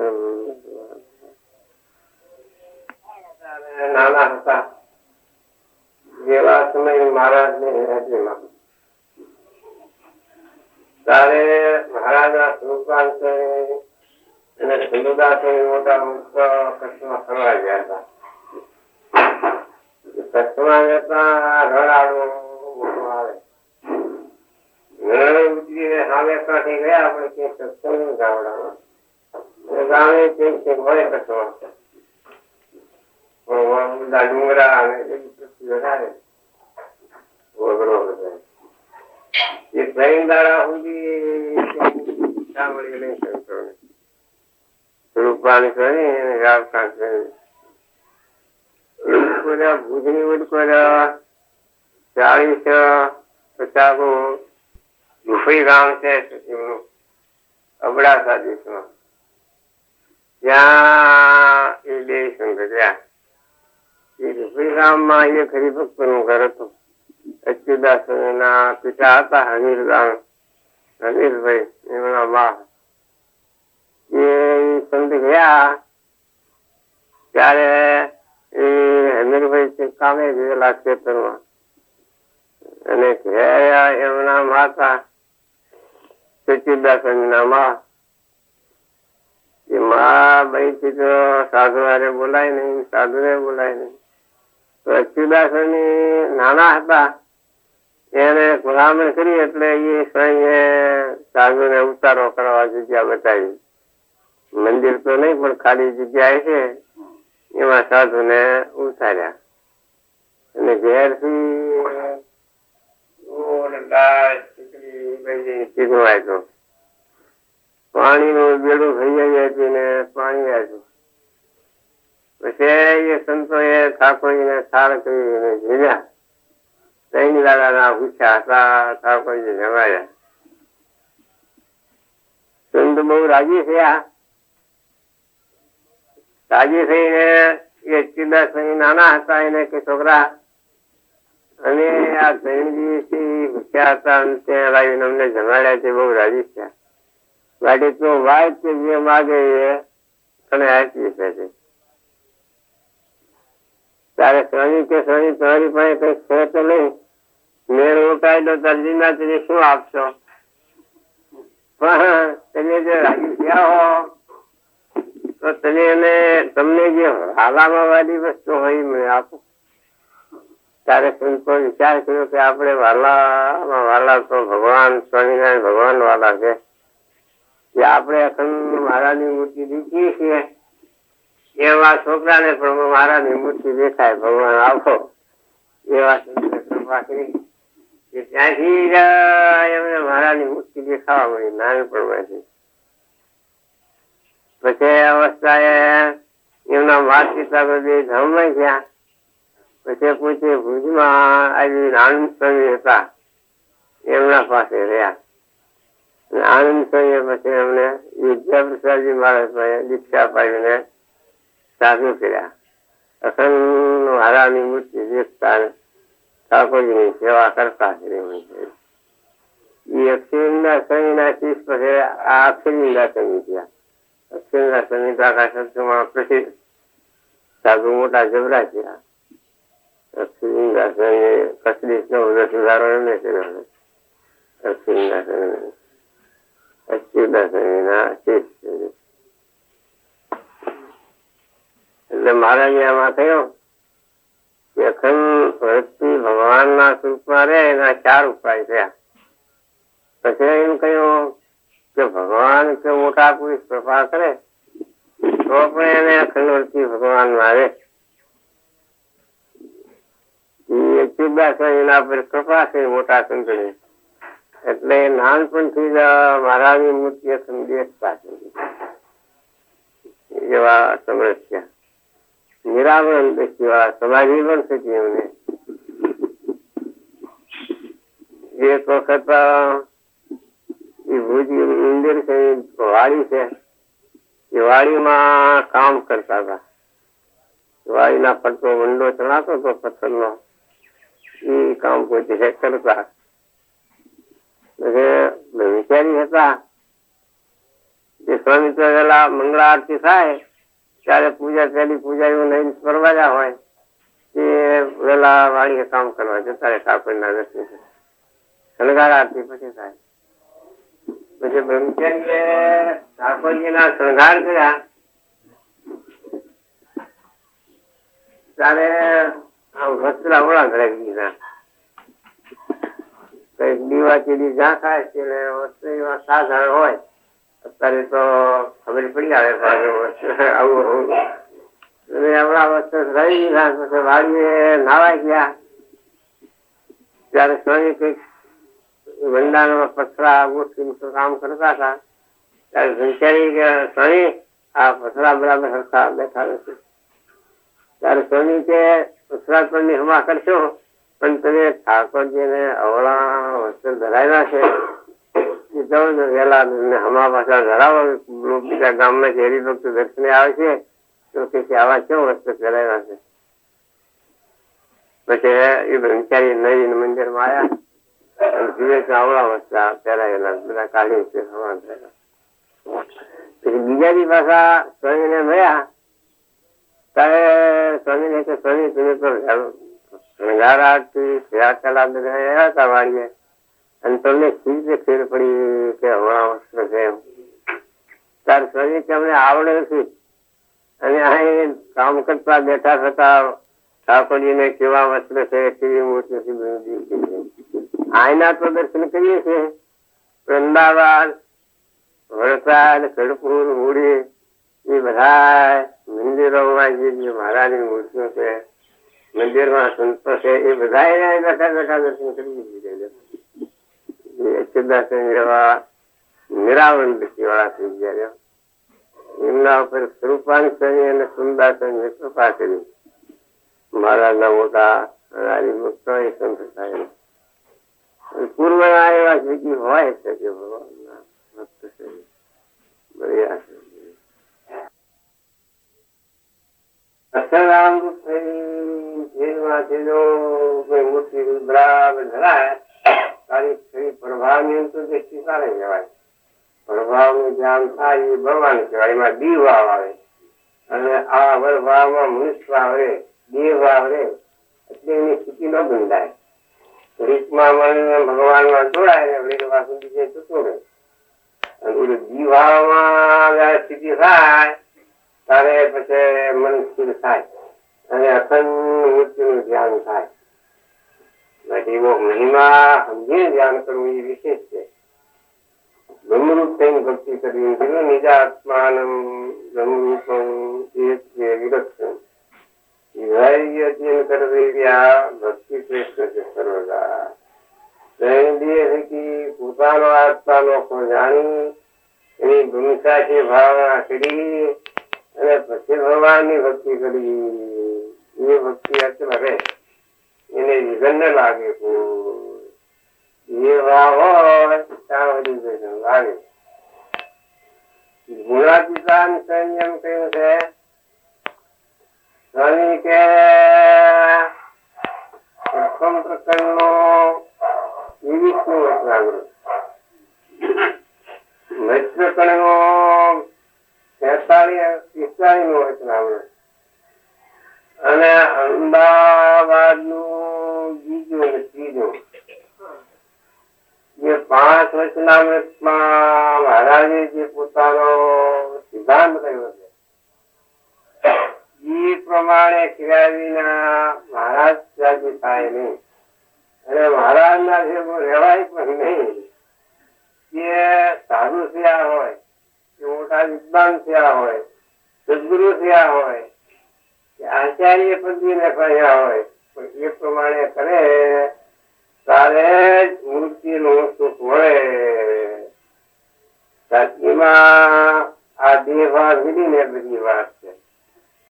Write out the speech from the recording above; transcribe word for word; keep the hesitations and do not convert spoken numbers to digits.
નાના હતા જેવા સમય મહારાજ ની હાજરીમાં ત્યારે મહારાજના સ્વરૂપાંત અને સુંદરદાસ મોટા મોટા કચ્છમાં ફરવા ગયા હતા. કચ્છમાં જતા રડાડો મોટો આવે સામે કાંઠી ગયા આપણે ક્યાંક સત્સંગ ગામડામાં ગામે ક્યાંક ક્યાંક મળે કચ્છમાં બધા ડુંગરા અને વધારે વગરો બધા એ ત્રણ દાડા સુધી સાંભળી નહીં શકતો રૂપાણી કરી રાવકા કરી ભુજની ઉડકો ચાલીસ પચાસ રૂપી ગામ છે અબડાસા દેશમાં ત્યાં એ બે સંઘ ગયા. એ રૂપી ગામમાં એક હરિભક્ત નું ઘર હતું. અચ્યુદાસ ના પિતા હતા હમીરદાન હમીરભાઈ એમના બા. એ સંઘ ગયા ત્યારે એ હમીરભાઈ કામે ગયેલા ખેતરમાં અને એમના માતા સચ્ચિદાસ ના મા એ મા ભાઈ થી તો સાધુ હારે બોલાય નઈ, સાધુ ને બોલાય નઈ. તો અચ્યુદાસ નાના હતા એને ભલામણ કરી એટલે એ સ્વયં સાધુ ને ઉતારો કરવા જગ્યા બતાવી. મંદિર તો નહીં પણ ખાલી જગ્યા છે એમાં સાધુ ને ઉતાર્યા અને ઘેર થી પાણી નું બેડું થઈ જાય ને પાણી આવ્યું. પછી એ સંતો એ ઠાકોરજી ને થાળ કરીને જીવ્યા. ત્રણ દાડા ના પૂછ્યા હતા ઠાકોરજી જમાયા. સંત બહુ રાજી થયા. રાજી થઈને એ ચિદાસ નાના હતા એને કે છોકરા અને આ ત્રણ દિવસથી ભૂખ્યા હતા ત્યાં લાવીને અમને જમાડ્યા છે. બહુ રાજી થયા. ગાડી તો વાત કે જે માગે એ તને આપી છે. તારે સ્વામી કે સ્વામી તમારી પાસે કઈક છે તો નહીં, મેળ ઉકાય તો તરજીના તમે શું આપશો? પણ તમે જે રાજી થયા હો તો તમે એને તમને જે હાલામાં વાળી વસ્તુ હોય મેં આપો. ત્યારે સંતો વિચાર કર્યો કે આપણે વાલામાં વાલા તો ભગવાન સ્વામિનારાયણ ભગવાન વાલા છે કે આપણે અખંડ મહારાજની મૂર્તિ દીધી છીએ એવા છોકરાને પણ મહારાજની મૂર્તિ દેખાય ભગવાન આપો એવા સંતો કૃપા કરી કે ત્યાંથી એમને મહારાજની મૂર્તિ દેખાવા મળી નાનપણમાંથી. પછી અવસ્થાએ એમના માતા પિતા બધી ધર્મમાં ગયા. પછી પૂછે ભુજમાં આવી આનંદ સ્વામી હતા એમના પાસે રહ્યા. આનંદ સ્વામી પછી એમને વિદ્યાપ્રસાદજી મહારાજ દીક્ષા પાડીને સાધુ કર્યા. અખંડ મહારાજની મૂર્તિ દેખતા ઠાકોરજીની સેવા કરતા એ અક્ષરીના સ્વામીના શિષ્ય પછી આ અક્ષરીના સ્વામી થયા. અક્ષરીના સ્વામી તો આખા શબ્દમાં પ્રસિદ્ધ સાધુ મોટા જબરા થયા. અક્ષરીના સ્વામી કસરીસ નો બધો સુધારો એમને કર્યો. અક્ષરીના સ્વામી અચ્યુદાસ સ્વામીના શિષ્ય. એટલે મહારાજે આમાં કહ્યું કે અખંડ ભક્તિ ભગવાનના સ્વરૂપમાં રહે એના ચાર ઉપાય થયા. પછી એમ કહ્યું કે ભગવાન કે મોટા પુરુષ કૃપા કરે તો પણ એને અખંડ ભક્તિ ભગવાનમાં રહે. અચ્યુદાસ સ્વામીના પર કૃપા છે મોટા સંતની એટલે નાનપણથી જ મહારાજની મૂર્તિ અખંડ દેખતા એવા સમસ્યા નિરાવરણ દેખવા સમાધિ પણ થતી એમને. એક વખત એ ભુજ મંદિર છે વાડી છે એ વાડીમાં કામ કરતા હતા. વાડીના પડતો વંડો ચણાતો હતો પથ્થરનો એ કામ પોતે કરતા. વિચારી હતા જે સ્વામી તો પેલા મંગળા આરતી થાય ત્યારે પૂજા પેલી પૂજા એવું નહીં પરવાજા હોય એ વેલા વાળીએ કામ કરવા જતા રહે ઠાકોર ના દર્શન. શણગાર આરતી પછી થાય. પછી બ્રહ્મચારીએ ઠાકોરજી ના શણગાર કર્યા ત્યારે વસ્ત્રા ઓળા ધરાવી દીધા. કઈક દીવા ચીડી જ્યાં થાય તેને વસ્ત્ર સાધારણ હોય. અત્યારે તો ખબર પડી આવે આવું આપણા વસ્ત્ર ધરાવી દીધા. પછી વાડીએ નાવા ગયા ત્યારે સ્વામી કઈક વંદાના પથરા ગોઠવી કામ કરતા હતા ત્યારે બ્રહ્મચારી સ્વામી આ પથરા બરાબર સરખા બેઠા નથી. ત્યારે સ્વામી કે પથરા પર ની હમા કરશો પણ તમે ઠાકોરજી ને અવળા વસ્ત્ર ધરાયેલા છે વેલા હમા પાછા ધરાવો. બીજા ગામમાં જે હરિભક્ત દર્શને આવે છે તો કે આવા કેવું વસ્ત્ર ધરાયેલા છે. પછી એ બ્રહ્મચારી નવીન મંદિર માં આવ્યા વિવેક આવડા વસ્ત્ર પહેરાયેલા બધા કાઢી છે હવા થયેલા. પછી બીજા દી પાછા સ્વામી ને મળ્યા ત્યારે સ્વામી ને કે સ્વામી તમે તો શણગાર આરતી સેવા કલા બધા આવ્યા હતા વાળીએ અને તમને સી રીતે ફેર પડી કે હમણાં વસ્ત્ર છે એમ. ત્યારે સ્વામી કે અમને આવડે નથી અને અહીં કામ કરતા બેઠા થતા ઠાકોરજી ને કેવા વસ્ત્ર છે કેવી મૂર્તિ આયના તો દર્શન કરીએ છીએ. અમદાવાદ વડોદરા ખડપુર મૂડી એ બધા મંદિરોમાં જે મહારાજની મૂર્તિઓ છે મંદિરમાં સંતો છે એ બધા બેઠા બેઠા દર્શન કરી અચ્યુતદાસન જેવા નિરાવરણ દ્રષ્ટિ વાળા થઈ ગયા. એમના ઉપર સ્વરૂપાન સ્વામી અને સુંદાસન કૃપા કરી મહારાજના મોટા હરિભક્તો એ સંત થાય. પૂર્વ ના એવા જગ્યા હોય છે કે ભગવાનના ભક્ત છે બળિયા છે. અસરામ મૂર્તિ બરાબર ધરાય તારી પ્રભાવની તો દ્રષ્ટિ સારે કહેવાય. પ્રભાવ નું ધ્યાન થાય એ ભગવાન કહેવાય. એમાં દીવ ભાવ આવે અને આ ભાવમાં મનુષ્ય આવે દેહ ભાવ રે એટલે એની સ્થિતિ ન બંધાય. રીતમાં ભગવાન માં જોડાય ને બીજે જતું રહે. અને દીભાવમાં સ્થિતિ થાય ત્યારે પછી મન સ્થિર થાય અને અખંડ મૃત્યુ નું ધ્યાન થાય. મહિમા સમજીને ધ્યાન કરવું એ વિશેષ છે. બ્રહ્મરૂપ થઈને ભક્તિ કરવી નિજાત્માન બ્રહ્મરૂપમ વિરક્ષમ ભક્તિ કૃષ્ણ સર્વદા પોતાનો આત્મા લોકો જાણી એની ભૂમિકા છે ભાવના કરી અને પછી ભગવાન ની ભક્તિ કરી. એ ભક્તિ અચલ રહે એને વિઘન ન લાગે. એ ભાવ હોય ત્યાં બધું લાગે. ગુણાતીતાન સંયમ કહ્યું છે સ્વામી કે પ્રથમ પ્રકરણનો વિવિધ નું વચનામૃત મૈત્રકણ નો તેતાલીસ પિસ્તાલીસ નું વચનામૃત અને અમદાવાદ નું બીજું અને ત્રીજું જે પાંચ વચનામૃત માં મહારાજે જે પોતાનો સિદ્ધાંત કર્યો છે એ પ્રમાણે કર્યા વિના મહારાજ રાજી થાય નહીં અને મહારાજ ના જેવો રહેવાય પણ નહીં. એ સાધુ થયા હોય કે મોટા વિદ્વાન થયા હોય સદગુરુ થયા હોય કે આચાર્ય પદવી ને કર્યા હોય પણ એ પ્રમાણે કરે ત્યારે જ મૂર્તિ નું સુખ મળે. સાચીમાં આ દેહ ભાવ મિલી ને બધી વાત